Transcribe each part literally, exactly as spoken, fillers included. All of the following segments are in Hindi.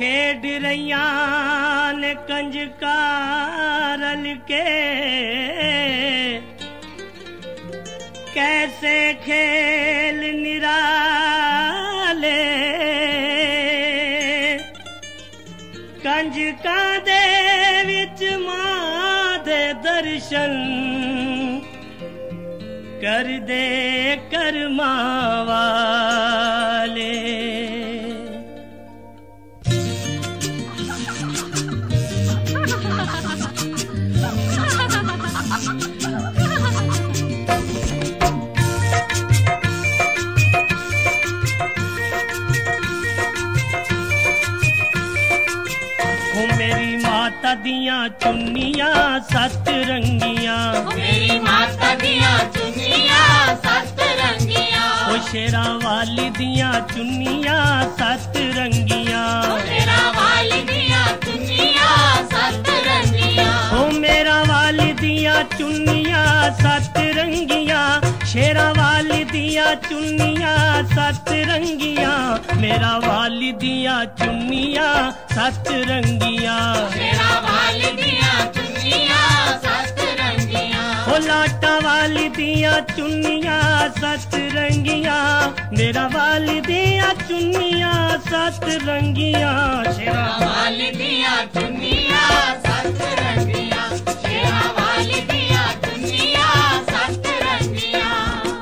खेड रैया ने कंजकारल के कैसे खेल निराले कंजका दे विच मां दे दर्शन कर दे कर्मा वाले। मेरी माता दियां चुन्नियां सत रंगियां, मेरी माता दियां चुन्नियां सत रंगियां, ओ शेरा वाली दियां चुन्नियां सत रंगियां, मेरा वाली दियां चुन्नियां सत रंगियां, ओ मेरा वाली दियां चुन्नियां सत रंगियां, शेरा वाली दियां चुन्नियां सत रंगियां, मेरा वाली दियां चुन्नियां सत रंगियां, मेरा वाली दियां चुन्नियां सत रंगियां, ओ लाटा वाली दियां चुन्नियां सत रंगियां, मेरा वाली दियां चुन्नियां सत रंगियां, शेरा वाली दियां चुन्नियां सत रंगियां, शेरा वाली दियां चुन्नियां सत रंगियां।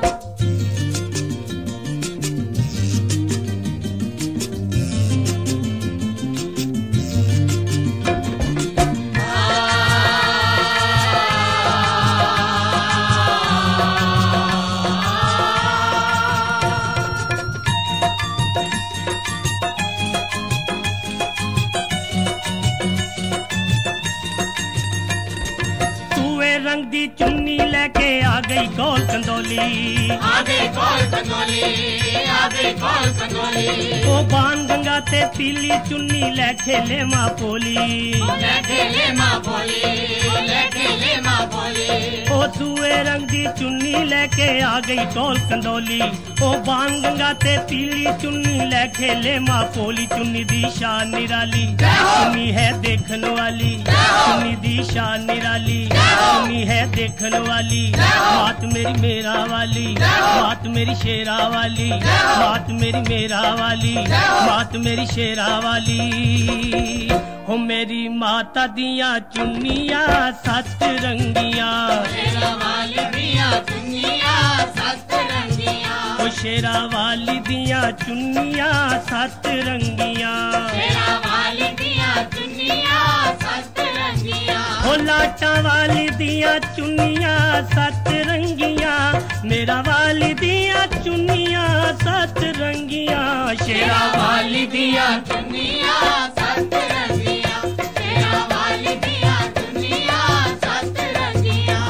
रंग दी चुन्नी लेके आ गई गोल कंदोली, आ गई गोल कंदोली, आ गई गोल कंदोली, ओ बाण गंगा ते पीली चुन्नी ले खेले मां बोली, ले खेले मां बोली, ले खेले मां बोली, ओ दूए रंग दी चुन्नी लेके आ गई गोल कंदोली, ओ बाण गंगा ते पीली चुन्नी ले खेले मां बोली, चुन्नी दी शान निराली, चुन्नी है देखन वाली, चुन्नी दी शान निराली, चुन्नी है देखन वाली, बात मेरी मेरा वाली, बात मेरी शेरा वाली, बात मेरी मेरा वाली, बात मेरी शेरा वाली, हो मेरी माता दियां चुन्नियां सत रंगियां, शेरा वाली दियां चुन्नियां सत रंगियां, ओ शेरा वाली दियां चुन्नियां सत रंगियां, शेरा वाली दियां चुन्नियां सत रंगियां, ओ लाटा वाली दियां चुन्नियां सत रंगियां, मेरा वाली दियां चुन्नियां सत रंगियां, शेरा वाली दियां चुन्नियां सत रंगियां, शेरा वाली दियां चुन्नियां सत रंगियां।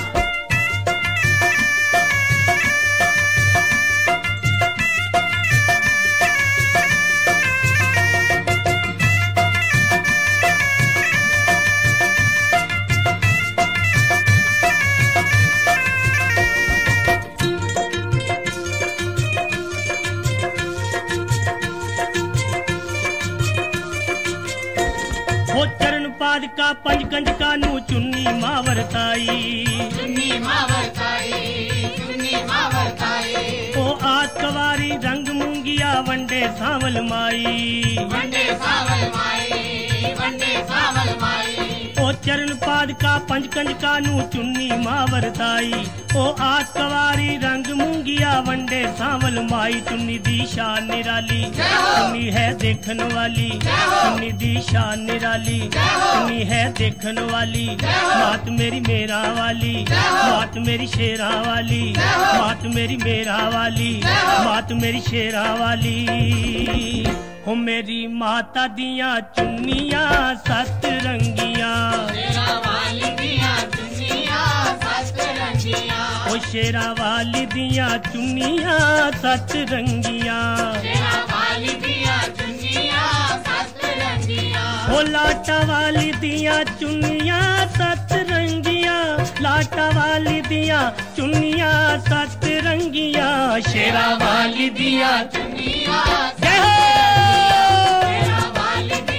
का पंज कंजका नू चुन्नी मावरताई, चुन्नी मावरताई, चुन्नी मावरताई, ओ आत कवारी रंग मुंगिया वंडे सावल माई, वंडे सावल माई, वंडे सावल माई, ओ चरण पाद का पंज कंजका नू चुन्नी मावरताई, ओ आत कवारी रंग मुंगिया वंडे सावल माई, चुन्नी दी शान निराली, चुन्नी है देखन वाली, चुन्नी दी शान निराली, चुन्नी है देखन वाली, बात मेरी मेरा वाली, बात मेरी शेरा वाली, बात मेरी मेरा वाली, बात मेरी शेरा वाली, हो मेरी माता दियां चुन्नियां सत रंगियां, शेरा वाली दियां चुन्नियां सत रंगियां, ओ शेरा वाली दियां चुन्नियां सत रंगियां, शेरा वाली दियां चुन्नियां सत रंगियां, ओ लाटा वाली दियां चुन्नियां सत रंगियां, लाटा वाली दियां चुन्नियां सत रंगियां, शेरा वाली दियां चुन्नियां जय हो। शेरा वाली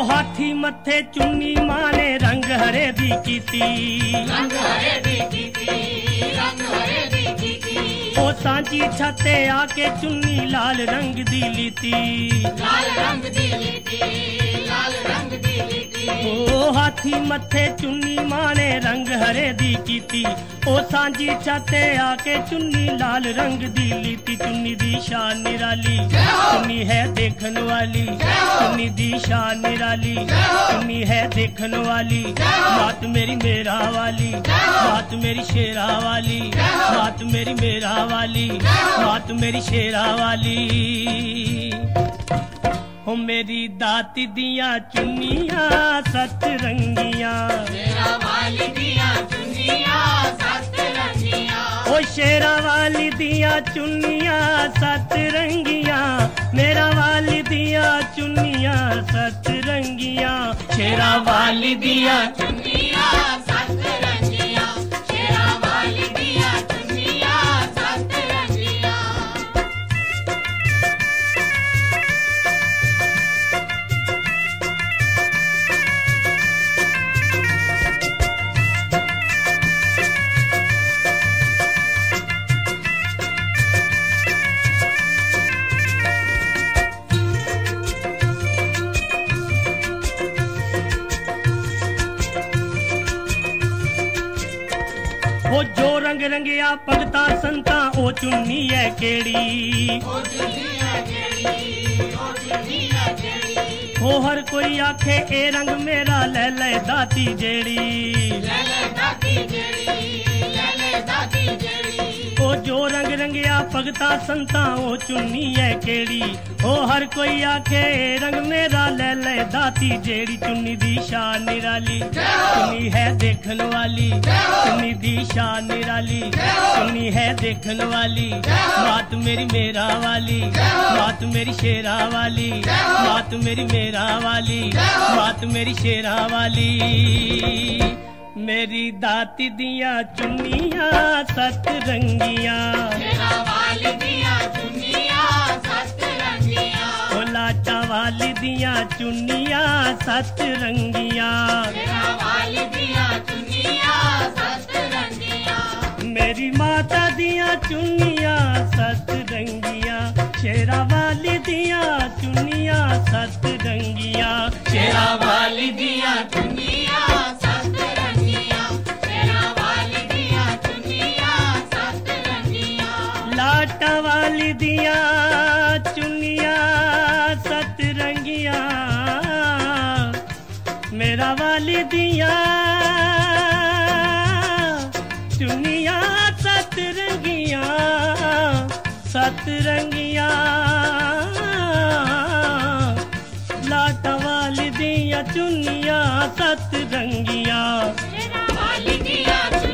हाथी मथे चुन्नी माने रंग हरे दी कीती रंग हरे दी कीती रंग हरे दी कीती ओ सांची छते आके चुन्नी लाल रंग दी लीती लाल रंग दी लीती लाल रंग दी लीती ओ हाथी मथे चुन्नी माने रंग हरे दी कीती ओ सांची छते आके चुन्नी लाल रंग दी लीती चुन्नी दी शान निराली चुन्नी है देखन वाली चुन्नी दी शान निराली चुन्नी है देखन वाली मात मेरी मेरा वाली मात मेरी शेरा वाली मात मेरी मेरा वाली मात मेरी शेरा वाली हो मेरी दाती दिया चुन्नियां सत रंगियां शेरा वाली दिया चुन्नियां सत रंगियां ओ शेरा वाली दिया चुन्नियां सत रंगियां मेरा वाली दिया चुन्नियां सत रंगियां शेरा वाली दिया चुन्नियां सत रंगियां शेरा वाली दिया चुन्नियां सत रंगियां ओ जो रंग रंगिया भगता संता ओ चुन्नी है केड़ी ओ चुन्नियां केड़ी ओ चुन्नियां केड़ी ओ हर कोई आखे ए रंग मेरा ले ले दाती जेड़ी ले ले दाती जेड़ी ले ले दाती जेड़ी ओ जो रंग रंगिया भगता संता ओ चुन्नी है केड़ी ओ हर कोई आखे ए रंग मेरा ले ले दाती जेड़ी चुन्नी दी शान निराली चुन्नी है देखन वाली चुन्नी दी शान निराली चुन्नी है देखन वाली मात मेरी मेरा वाली मात मेरी शेरा वाली मात मेरी मेरा वाली मात मेरी शेरा वाली मेरी दाती दिया चुन्नियां सत रंगियां शेरा वाली दिया चुन्नियां सत रंगियां ओ लाटा वाली दिया चुन्नियां सत रंगियां शेरा वाली दिया चुन्नियां सत रंगियां मेरी माता दिया चुन्नियां सत रंगियां शेरा वाली दिया चुन्नियां सत रंगियां शेरा वाली दिया चुन्नियां सत रंगियां शेरा वाली दिया चुन्नियां सत रंगियां लाटा वाली दिया चुन्नियां सत रंगियां मेरा वाली दिया चुन्नियां सत रंगियां सत रंगियां लाटा वाली दिया चुन्नियां सत रंगियां शेरा वाली दिया